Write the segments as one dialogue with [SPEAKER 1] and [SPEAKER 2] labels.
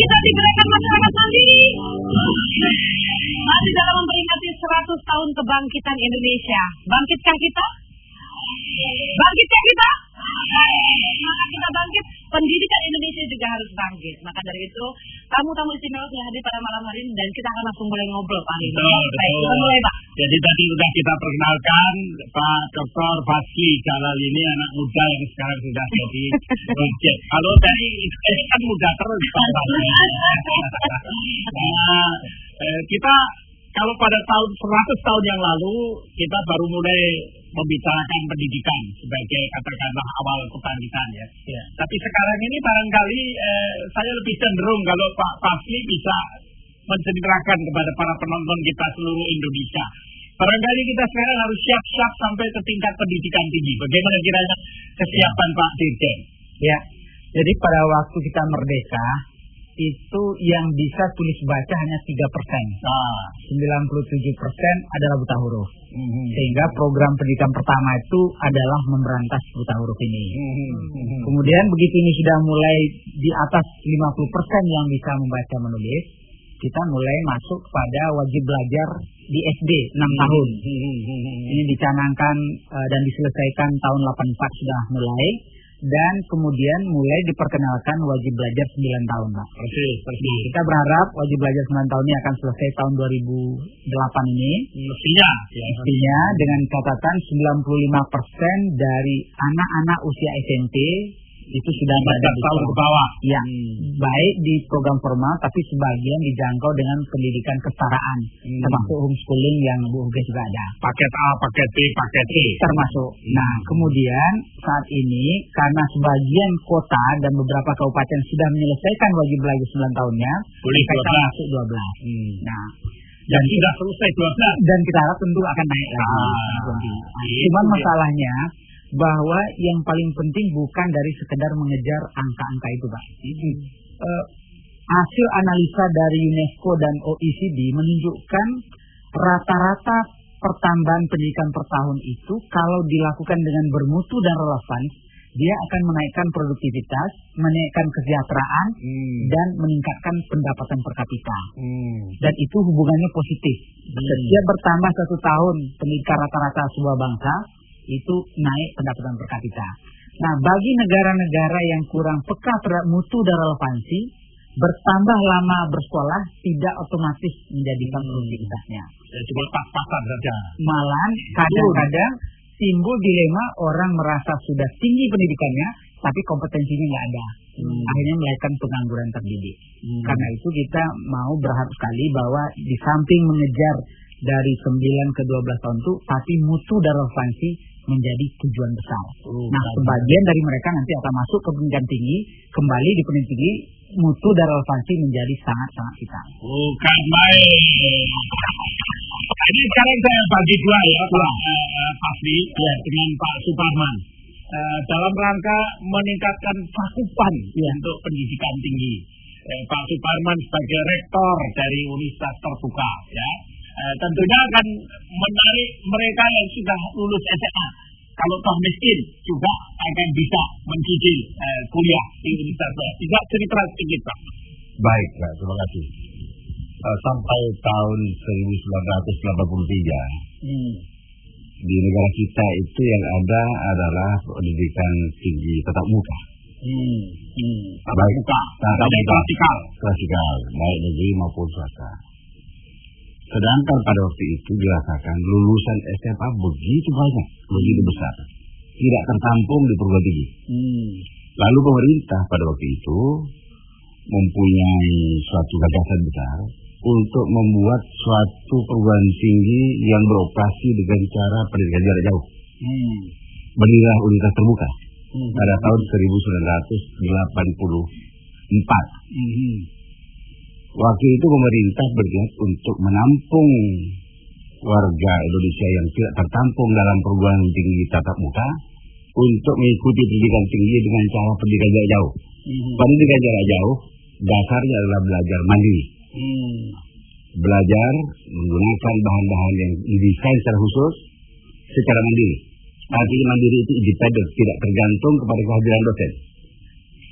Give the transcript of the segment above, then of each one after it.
[SPEAKER 1] kita di Gerakan Masyarakat Mandiri masih dalam memperingati 100 tahun kebangkitan Indonesia. Bangkitkah kita? Bangkitkah kita? Maka kita bangkit, pendidikan Indonesia juga harus bangkit. Maka dari itu, tamu-tamu istimewa yang hadir pada malam hari ini, dan kita akan langsung mulai ngobrol Pak. Baik, kita mulai Pak.
[SPEAKER 2] Jadi tadi sudah kita perkenalkan Pak Dr. Fasli Jalal ini anak muda yang sekarang sudah jadi project. Kalau dari ini kan muda terus Pak Fasli. Nah, kita kalau pada tahun 100 tahun yang lalu kita baru mulai membicarakan pendidikan sebagai katakanlah awal kebangkitan ya. Tapi sekarang ini barangkali saya lebih cenderung kalau Pak Fasli bisa menceritakan kepada para penonton kita seluruh Indonesia. Barangkali kita sekarang harus siap-siap sampai ke tingkat pendidikan tinggi. Bagaimana kiranya kesiapan Pak Dirjen?
[SPEAKER 3] Ya, jadi pada waktu kita merdeka itu yang bisa tulis baca hanya 3%. 97% adalah buta huruf. Sehingga program pendidikan pertama itu adalah memberantas buta huruf ini. Kemudian begitu ini sudah mulai di atas 50% yang bisa membaca menulis, kita mulai masuk pada wajib belajar di SD 6 tahun. Ini dicanangkan dan diselesaikan tahun 84 sudah mulai. Dan kemudian mulai diperkenalkan wajib belajar 9 tahun, Pak.
[SPEAKER 2] Persis.
[SPEAKER 3] Kita berharap wajib belajar 9 tahun ini akan selesai tahun 2008 ini. Mestinya dengan catatan 95% dari anak-anak usia SMP itu sudah berada di
[SPEAKER 2] tahun ke bawah.
[SPEAKER 3] Ya, baik di program formal tapi sebagian dijangkau dengan pendidikan kesetaraan, termasuk homeschooling yang Bu Uge juga ada.
[SPEAKER 2] Paket A, paket B, paket C
[SPEAKER 3] termasuk. Nah, kemudian saat ini karena sebagian kota dan beberapa kabupaten sudah menyelesaikan wajib belajar 9 tahunnya,
[SPEAKER 2] boleh
[SPEAKER 3] masuk 12. Nah,
[SPEAKER 2] dan sudah selesai 12
[SPEAKER 3] dan kita harap tentu akan naik lagi. Cuman masalahnya bahwa yang paling penting bukan dari sekedar mengejar angka-angka itu, Pak. Hasil analisa dari UNESCO dan OECD menunjukkan rata-rata pertambahan pendidikan per tahun itu kalau dilakukan dengan bermutu dan relevan, dia akan menaikkan produktivitas, menaikkan kesejahteraan, dan meningkatkan pendapatan per kapita. Dan itu hubungannya positif. Setiap bertambah 1 tahun pendidikan rata-rata sebuah bangsa, itu naik pendapatan per kapita. Nah, bagi negara-negara yang kurang peka terhadap mutu dan relevansi, bertambah lama bersekolah tidak otomatis menjadikan produktivitasnya.
[SPEAKER 2] Cuma pas-pasan saja.
[SPEAKER 3] Malah kadang-kadang timbul dilema orang merasa sudah tinggi pendidikannya, tapi kompetensinya nggak ada. Akhirnya melahirkan pengangguran terdidik. Karena itu kita mau berharap sekali bahwa di samping mengejar dari 9 ke 12 tahun itu, tapi mutu dan relevansi menjadi tujuan besar. Nah, sebagian dari mereka nanti akan masuk ke pendidikan tinggi, kembali di pendidikan tinggi, mutu dan relevansi menjadi sangat-sangat vital.
[SPEAKER 2] Bukan main. Ini sekarang saya bagi dua ya, Pak Fasli dengan Pak Suparman. Dalam rangka meningkatkan cakupan untuk pendidikan tinggi. Pak Suparman sebagai rektor dari Universitas Terbuka, ya. Tentunya akan menarik mereka yang sudah lulus SMA. Kalau toh miskin juga akan bisa mencicil kuliah di Universitas. Bisa cerita sedikit, Pak.
[SPEAKER 4] Baik, Pak. Terima kasih. Sampai tahun 1983 di negara kita itu yang ada adalah pendidikan tinggi tatap muka.
[SPEAKER 2] Baik,
[SPEAKER 4] klasikal, baik negeri maupun swasta. Sedangkan pada waktu itu dirasakan lulusan SMA begitu banyak, begitu besar, tidak tertampung di perguruan tinggi. Lalu pemerintah pada waktu itu mempunyai suatu gagasan besar untuk membuat suatu perguruan tinggi yang beroperasi dengan cara pendidikan jarak jauh. Berdirilah Universitas Terbuka pada tahun 1984. Waktu itu pemerintah berniat untuk menampung warga Indonesia yang tidak tertampung dalam perguruan tinggi tatap muka untuk mengikuti pendidikan tinggi dengan cara pendidikan jarak jauh. Pendidikan jarak jauh dasarnya adalah belajar mandiri. Belajar menggunakan bahan-bahan yang didesain secara khusus secara mandiri. Artinya mandiri itu independen, tidak tergantung kepada kehadiran dosen.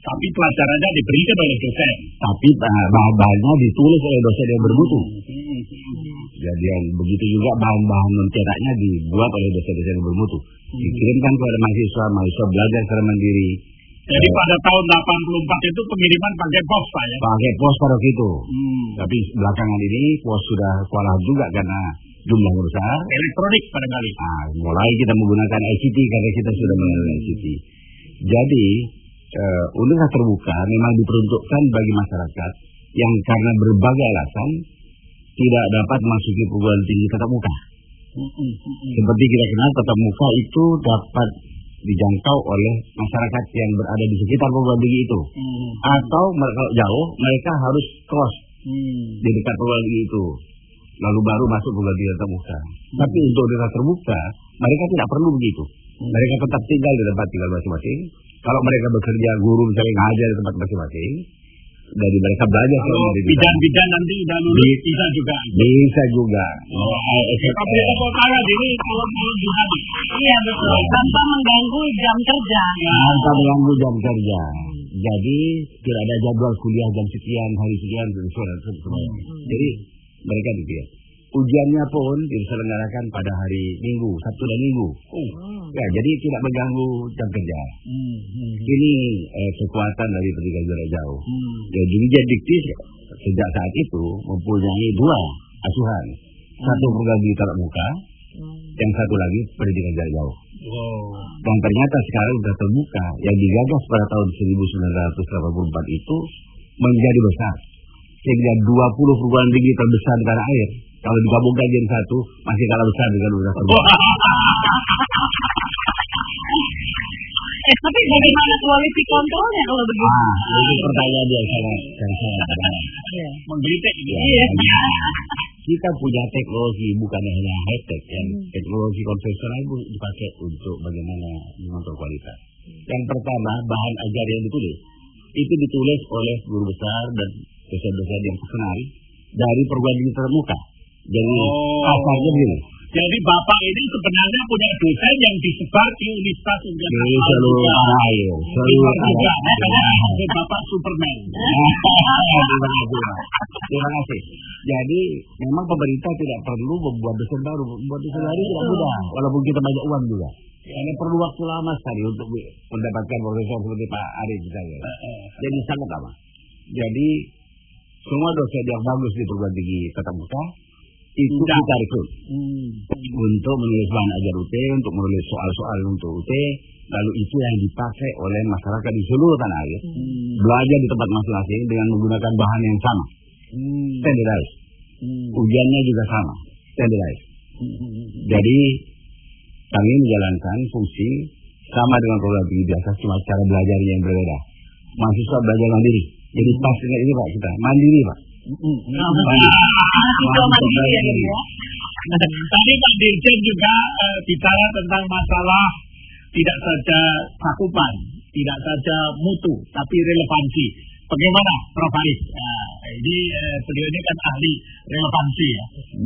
[SPEAKER 2] Tapi pelajarannya diberikan oleh dosen.
[SPEAKER 4] Tapi bahan-bahannya ditulis oleh dosen yang bermutu. Jadi yang begitu juga bahan-bahan mencetaknya dibuat oleh dosen-dosen yang bermutu. Dikirimkan kepada mahasiswa belajar secara mandiri.
[SPEAKER 2] Jadi pada tahun 84 itu pengiriman pakai pos, Pak ya?
[SPEAKER 4] Pakai pos pada waktu itu. Tapi belakangan ini pos sudah kewalahan juga karena jumlahnya besar.
[SPEAKER 2] Elektronik barangkali.
[SPEAKER 4] Mulai kita menggunakan ICT karena kita sudah menggunakan ICT. Jadi universitas terbuka memang diperuntukkan bagi masyarakat yang karena berbagai alasan tidak dapat memasuki perguruan tinggi tatap muka. Seperti kita kenal, tatap muka itu dapat dijangkau oleh masyarakat yang berada di sekitar perguruan tinggi itu. Atau kalau jauh, mereka harus cross di dekat perguruan tinggi itu, lalu baru masuk perguruan tinggi tatap muka. Tapi untuk universitas terbuka, mereka tidak perlu begitu. Mereka tetap tinggal di tempat tinggal masing-masing. Kalau mereka bekerja, guru misalnya ngajar di tempat masing-masing, dari mereka belajar
[SPEAKER 2] kalau bidan nanti udah lulus bisa juga.
[SPEAKER 4] Bisa juga.
[SPEAKER 2] Tapi kalau ini kalau dihati.
[SPEAKER 1] Iya betul. Tanpa mengganggu jam kerja.
[SPEAKER 4] Tanpa mengganggu jam kerja. Jadi tidak ada jadwal kuliah jam sekian, hari sekian, Jadi mereka dipilih. Ujiannya pun diselenggarakan pada hari Minggu, Sabtu dan Minggu. Ya, jadi tidak mengganggu jam kerja. Ini kekuatan dari pendidikan jarak jauh. Ya, Dirjen Dikti sejak saat itu mempunyai dua asuhan. Satu program di tatap muka, yang satu lagi pendidikan jarak jauh. Dan ternyata sekarang sudah terbuka yang digagas pada tahun 1984 itu menjadi besar. Sehingga 20 perguruan tinggi terbesar di tanah air. Kalau digabungkan jadi satu, masih kalah besar dengan universitas terbuka.
[SPEAKER 1] Tapi bagaimana quality controlnya kalau begitu?
[SPEAKER 4] Itu pertanyaan yang sangat
[SPEAKER 2] menggelitik.
[SPEAKER 1] Iya.
[SPEAKER 4] Kita punya teknologi bukan hanya high-tech, teknologi konvensional itu dipakai untuk bagaimana mengontrol kualitas. Yang pertama, bahan ajar yang ditulis itu ditulis oleh guru besar dan dosen-dosen yang terkenal dari perguruan tinggi terbuka. Jadi kasarnya begini.
[SPEAKER 2] Jadi Bapak ini sebenarnya punya dosen yang disebar di universitas
[SPEAKER 4] di seluruh tanah air.
[SPEAKER 2] Bapak Superman.
[SPEAKER 4] Terima kasih. Jadi memang pemerintah tidak perlu membuat dosen baru. Membuat dosen baru tidak mudah, walaupun kita banyak uang juga. Karena perlu waktu lama sekali untuk mendapatkan profesor seperti Pak Ari misalnya. Jadi sangat lama. Jadi semua dosen yang bagus di perguruan tinggi tatap muka itu kita rekrut untuk menulis bahan ajar UT, untuk menulis soal-soal untuk UT, lalu itu yang dipakai oleh masyarakat di seluruh tanah air, belajar di tempat masing-masing dengan menggunakan bahan yang sama, standardized, ujiannya juga sama, standardized. Jadi kami menjalankan fungsi sama dengan program tinggi biasa, cuma cara belajarnya yang berbeda. Mahasiswa belajar mandiri, jadi pas dengan ini Pak, kita mandiri Pak.
[SPEAKER 2] Tadi Pak Dirjen juga bicara tentang masalah tidak saja cakupan, tidak saja mutu, tapi relevansi. Bagaimana Prof. Haris? Ini beliau ini kan ahli relevansi ya.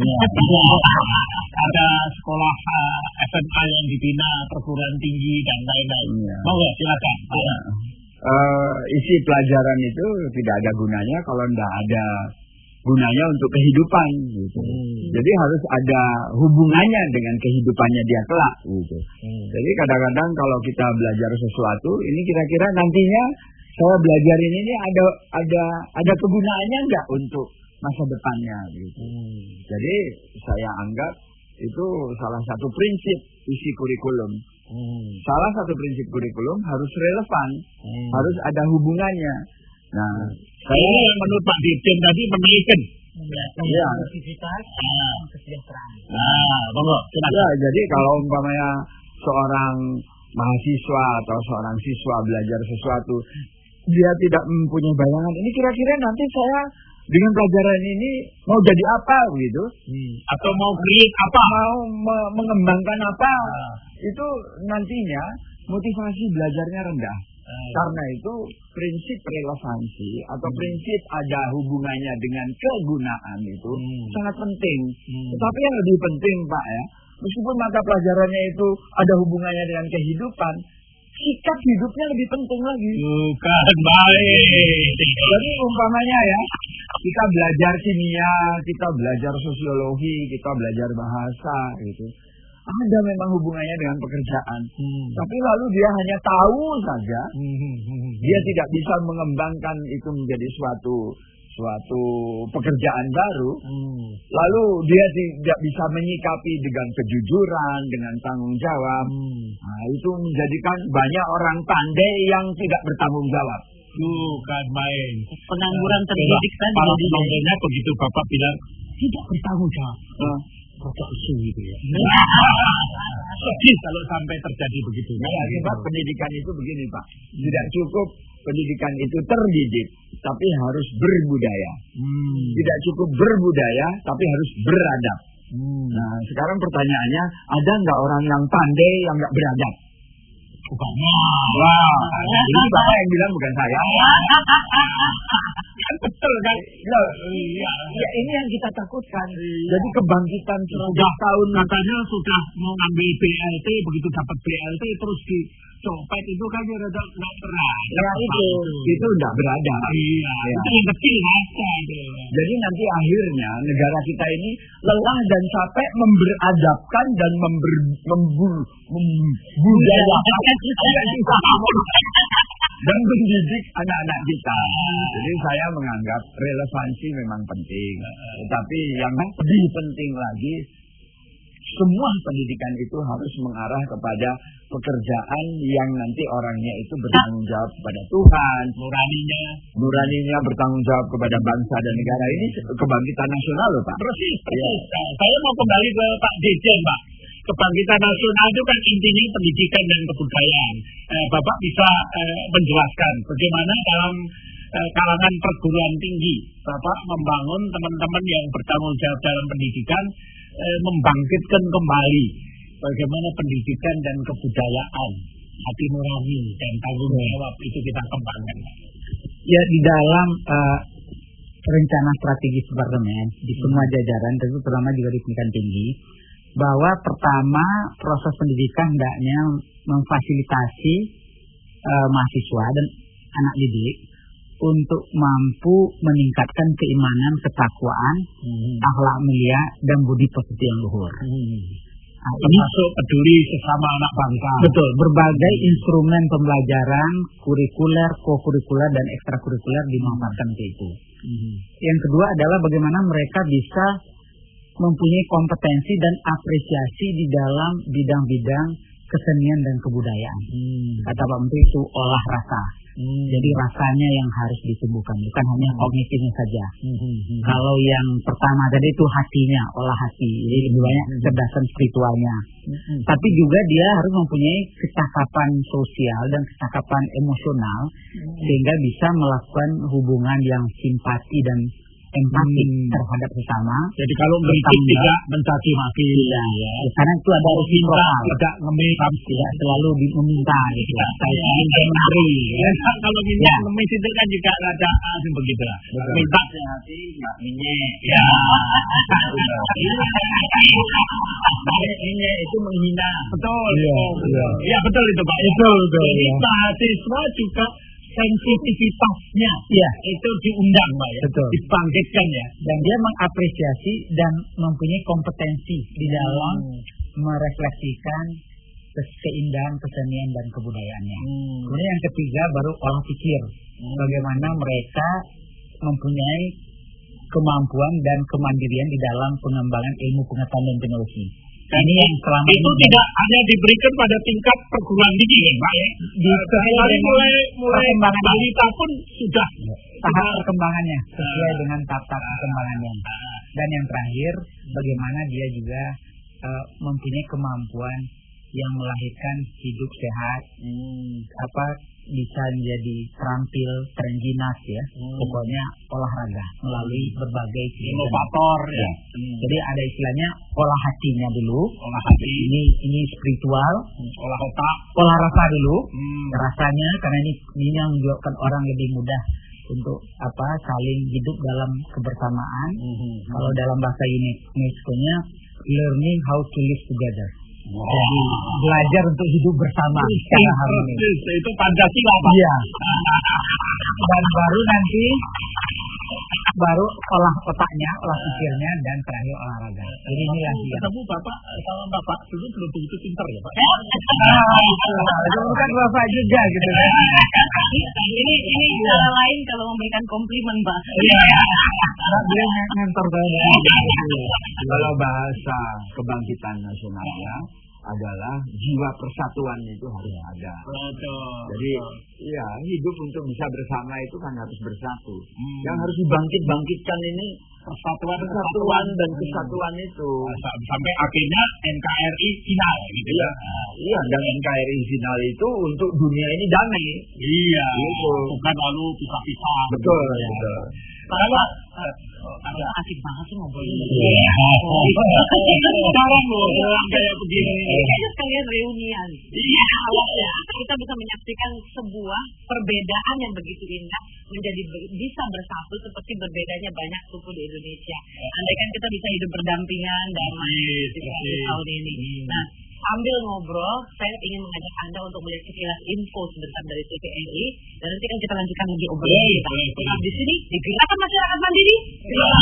[SPEAKER 2] Ada sekolah SMA yang dibina perguruan tinggi dan lain-lain. Monggo silakan.
[SPEAKER 3] Isi pelajaran itu tidak ada gunanya kalau tidak ada gunanya untuk kehidupan gitu. Jadi harus ada hubungannya dengan kehidupannya dia kelak gitu. Jadi kadang-kadang kalau kita belajar sesuatu ini kira-kira nantinya saya belajar ini ada kegunaannya enggak untuk masa depannya gitu. Jadi saya anggap itu salah satu prinsip isi kurikulum. Salah satu prinsip kurikulum harus relevan, harus ada hubungannya. Nah,
[SPEAKER 2] saya menurut Pak Dirjen tadi menaikkan
[SPEAKER 1] produktivitas kesejahteraan.
[SPEAKER 3] Ya, jadi kalau umpamanya seorang mahasiswa atau seorang siswa belajar sesuatu, dia tidak mempunyai bayangan. Ini kira-kira nanti saya dengan pelajaran ini mau jadi apa gitu?
[SPEAKER 2] Atau mau create apa?
[SPEAKER 3] Mau mengembangkan apa? Itu nantinya motivasi belajarnya rendah. Karena itu prinsip relevansi atau prinsip ada hubungannya dengan kegunaan itu sangat penting. Tetapi yang lebih penting Pak ya, meskipun mata pelajarannya itu ada hubungannya dengan kehidupan, sikap hidupnya lebih penting lagi.
[SPEAKER 2] Bukan baik.
[SPEAKER 3] Jadi umpamanya ya, kita belajar kimia, kita belajar sosiologi, kita belajar bahasa gitu. Ada memang hubungannya dengan pekerjaan. Tapi lalu dia hanya tahu saja. Dia tidak bisa mengembangkan itu menjadi suatu pekerjaan baru. Lalu dia tidak bisa menyikapi dengan kejujuran, dengan tanggung jawab. Nah, itu menjadikan banyak orang pandai yang tidak bertanggung jawab.
[SPEAKER 2] Bukan main.
[SPEAKER 1] Pengangguran terdidik tadi.
[SPEAKER 2] Para penontonnya begitu Bapak bilang tidak bertanggung jawab. Kocok gitu ya. Sedih kalau sampai terjadi begitu.
[SPEAKER 3] Ya, sebab pendidikan itu begini Pak. Tidak cukup pendidikan itu terdidik, tapi harus berbudaya. Tidak cukup berbudaya, tapi harus beradab. Nah, sekarang pertanyaannya, ada nggak orang yang pandai yang nggak beradab?
[SPEAKER 2] Wah,
[SPEAKER 3] Ini Bapak yang bilang, bukan saya.
[SPEAKER 2] kan betul kan?
[SPEAKER 3] Ya, ini yang kita takutkan. Jadi kebangkitan 100 tahun
[SPEAKER 2] Katanya sudah mau ngambil BLT, begitu dapat BLT terus dicopet itu kan dia rada nggak pernah.
[SPEAKER 3] Ya itu enggak beradab.
[SPEAKER 2] Iya, itu yang kecil aja itu.
[SPEAKER 3] Jadi nanti akhirnya negara kita ini lelah dan capek memberadabkan dan dan mendidik anak-anak kita. Jadi saya menganggap relevansi memang penting. Tetapi yang lebih penting lagi, semua pendidikan itu harus mengarah kepada pekerjaan yang nanti orangnya itu bertanggung jawab kepada Tuhan, nuraninya bertanggung jawab kepada bangsa dan negara. Ini kebangkitan nasional loh Pak.
[SPEAKER 2] Persis. Saya mau kembali ke Pak Dirjen Pak. Kebangkitan nasional itu kan intinya pendidikan dan kebudayaan. Bapak bisa menjelaskan bagaimana dalam kalangan perguruan tinggi Bapak membangun teman-teman yang bertanggung jawab dalam pendidikan, membangkitkan kembali bagaimana pendidikan dan kebudayaan, hati nurani dan tanggung jawab itu kita kembangkan.
[SPEAKER 3] Ya, di dalam rencana strategis parlemen di semua jajaran, tentu terutama juga di pendidikan tinggi, bahwa pertama proses pendidikan hendaknya memfasilitasi mahasiswa dan anak didik untuk mampu meningkatkan keimanan, ketakwaan, akhlak mulia dan budi pekerti yang luhur.
[SPEAKER 2] Nah, ini masuk peduli sesama anak bangsa.
[SPEAKER 3] Betul, berbagai instrumen pembelajaran kurikuler, kokurikuler dan ekstrakurikuler dimanfaatkan untuk itu. Yang kedua adalah bagaimana mereka bisa mempunyai kompetensi dan apresiasi di dalam bidang-bidang kesenian dan kebudayaan. Kata Pak Menteri itu olah rasa. Jadi rasanya yang harus ditumbuhkan, bukan hanya kognitifnya saja. Kalau yang pertama tadi itu hatinya, olah hati. Jadi lebih banyak kecerdasan spiritualnya. Tapi juga dia harus mempunyai kecakapan sosial dan kecakapan emosional sehingga bisa melakukan hubungan yang simpati dan empati terhadap sesama.
[SPEAKER 2] Jadi kalau kritik tidak mencaci maki,
[SPEAKER 3] ya. Karena itu ada resiprokal,
[SPEAKER 2] tidak ngemis,
[SPEAKER 3] tidak selalu meminta gitu.
[SPEAKER 2] Saya ingin memberi. Kalau minta ngemis itu kan juga ada asing begitu lah. Minta hati nggak minyak. Ya. Minyak itu menghina. Betul. Iya betul itu Pak. Betul. Jadi mahasiswa juga sensitivitasnya itu diundang Pak ya. Betul. Dibangkitkan ya.
[SPEAKER 3] Dan dia mengapresiasi dan mempunyai kompetensi di dalam merefleksikan keindahan, kesenian dan kebudayaannya. Kemudian yang ketiga baru olah pikir. Bagaimana mereka mempunyai kemampuan dan kemandirian di dalam pengembangan ilmu pengetahuan dan teknologi.
[SPEAKER 2] Ini yang selama itu ini tidak hanya diberikan pada tingkat perguruan tinggi ya Pak ya. Mulai balita pun sudah
[SPEAKER 3] tahap perkembangannya sesuai dengan tahap perkembangannya. Dan yang terakhir bagaimana dia juga mempunyai kemampuan yang melahirkan hidup sehat, bisa menjadi terampil, terengginas ya. Pokoknya olahraga melalui berbagai
[SPEAKER 2] inovator ya.
[SPEAKER 3] Jadi ada istilahnya olah hatinya dulu.
[SPEAKER 2] Olah hati
[SPEAKER 3] ini spiritual,
[SPEAKER 2] olah otak,
[SPEAKER 3] olah rasa dulu. Rasanya karena ini yang menjadikan orang lebih mudah untuk saling hidup dalam kebersamaan. Kalau dalam bahasa UNESCO-nya learning how to live together. Belajar untuk hidup bersama secara harmonis.
[SPEAKER 2] Itu Pancasila, Pak.
[SPEAKER 3] Iya. Dan baru nanti olah otaknya, olah pikirnya, dan terakhir olahraga. Ini yang
[SPEAKER 2] ketemu Bapak sama Bapak dulu belum begitu pintar ya, Pak?
[SPEAKER 3] Itu bukan Bapak juga gitu.
[SPEAKER 1] Ini cara lain kalau memberikan komplimen, Pak.
[SPEAKER 3] Dia ngantor banget.
[SPEAKER 5] Kalau bahasa kebangkitan nasionalnya adalah jiwa persatuan itu harus ada. Jadi ya hidup untuk bisa bersama itu kan harus bersatu. Yang harus dibangkitkan ini persatuan dan kesatuan itu.
[SPEAKER 2] Sampai akhirnya NKRI final gitu ya.
[SPEAKER 5] Iya, dan NKRI final itu untuk dunia ini damai.
[SPEAKER 2] Iya.
[SPEAKER 5] Gitu.
[SPEAKER 2] Bukan lalu pisah-pisah.
[SPEAKER 5] Betul.
[SPEAKER 2] Kalau
[SPEAKER 1] Asik banget sih ngobrol ini.
[SPEAKER 2] sekarang loh orang kayak begini.
[SPEAKER 1] Kayaknya sekalian reunian. Iya. Kita bisa menyaksikan sebuah perbedaan yang begitu indah menjadi bisa bersatu seperti berbedanya banyak suku di Indonesia. Andaikan kita bisa hidup berdampingan damai di tahun ini. Nah, sambil ngobrol, saya ingin mengajak Anda untuk melihat sekilas info sebentar dari TVRI, dan nanti kan kita lanjutkan lagi obrolan kita. Tetap di sini di Gerakan Masyarakat Mandiri.